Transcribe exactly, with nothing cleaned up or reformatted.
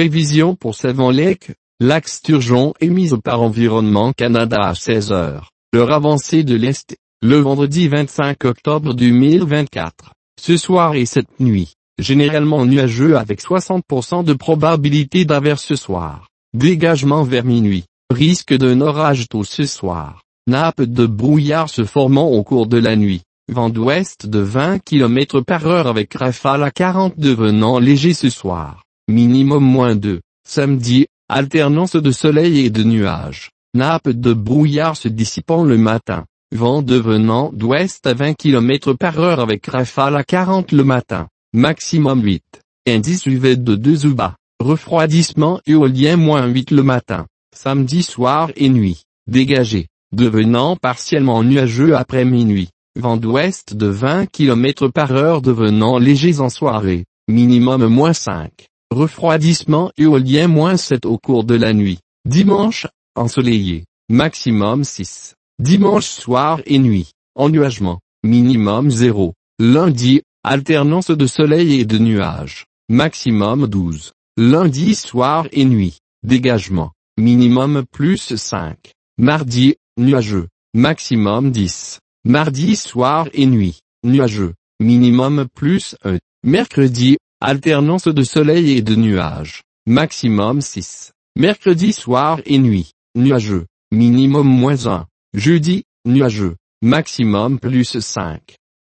Prévision pour Savon-Lake, lac Sturgeon émise par Environnement Canada à seize heures, l'heure avancée de l'Est, le vendredi vingt-cinq octobre deux mille vingt-quatre. Ce soir et cette nuit, généralement nuageux avec soixante pour cent de probabilité d'averse ce soir. Dégagement vers minuit. Risque d'un orage tôt ce soir. Nappe de brouillard se formant au cours de la nuit. Vent d'ouest de vingt kilomètres par heure avec rafale à quarante devenant léger ce soir. Minimum moins deux. Samedi, alternance de soleil et de nuages. Nappe de brouillard se dissipant le matin. Vent devenant d'ouest à vingt kilomètres par heure avec rafale à quarante le matin. Maximum huit. Indice U V de deux ou bas. Refroidissement éolien moins huit le matin. Samedi soir et nuit. Dégagé. Devenant partiellement nuageux après minuit. Vent d'ouest de vingt kilomètres par heure devenant léger en soirée. Minimum moins cinq. Refroidissement éolien moins sept au cours de la nuit. Dimanche, ensoleillé. Maximum six. Dimanche soir et nuit. Ennuagement. Minimum zéro. Lundi, alternance de soleil et de nuages. Maximum douze. Lundi soir et nuit. Dégagement. Minimum plus cinq. Mardi, nuageux. Maximum dix. Mardi soir et nuit. Nuageux. Minimum plus un. Mercredi, alternance de soleil et de nuages. Maximum six. Mercredi soir et nuit. Nuageux. Minimum moins un. Jeudi, nuageux. Maximum plus cinq.